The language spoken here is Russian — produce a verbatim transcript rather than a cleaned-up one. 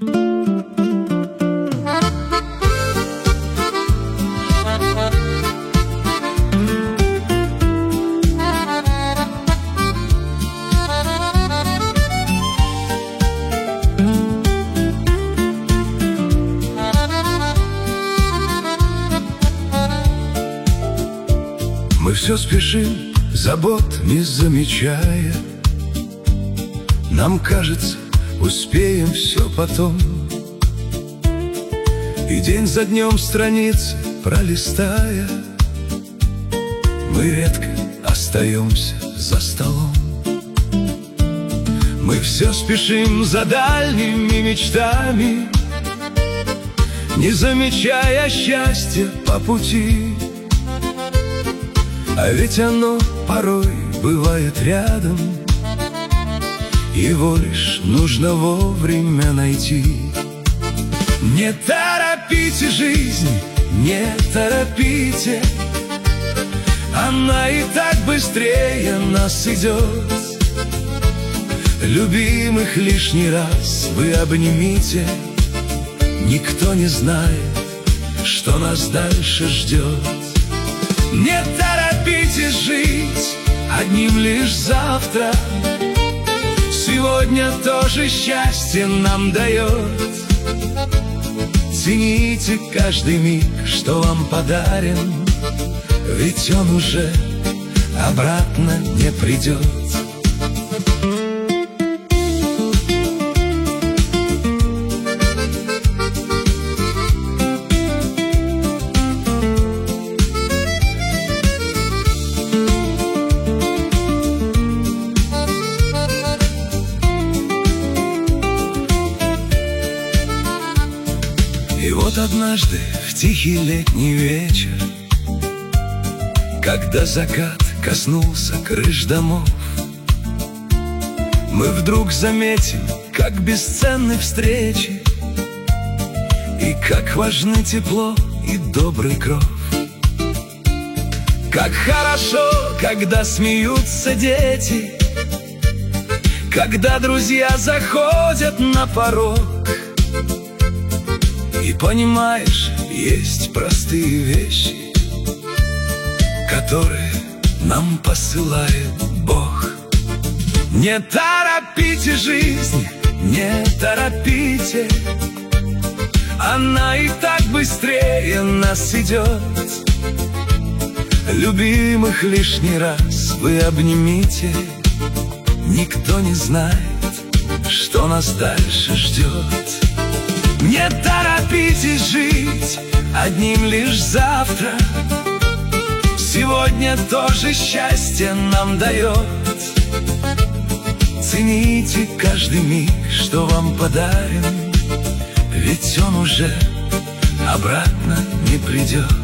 Мы все спешим, забот не замечая. Нам кажется, успеем все потом. И день за днем страницы пролистая, мы редко остаемся за столом. Мы все спешим за дальними мечтами, не замечая счастья по пути. А ведь оно порой бывает рядом, его лишь нужно вовремя найти. Не торопите жизнь, не торопите, она и так быстрее нас идет. Любимых лишний раз вы обнимите, никто не знает, что нас дальше ждет. Не торопите жить одним лишь завтра, сегодня тоже счастье нам дает. Цените каждый миг, что вам подарен, ведь он уже обратно не придет. И вот однажды в тихий летний вечер, когда закат коснулся крыш домов, мы вдруг заметим, как бесценны встречи, и как важны тепло и добрый кров. Как хорошо, когда смеются дети, когда друзья заходят на порог. И понимаешь, есть простые вещи, которые нам посылает Бог. Не торопите жизнь, не торопите, она и так быстрее нас идет. Любимых лишний раз вы обнимите, никто не знает, что нас дальше ждет. Не торопитесь жить одним лишь завтра, сегодня тоже счастье нам дает. Цените каждый миг, что вам подарен, ведь он уже обратно не придет.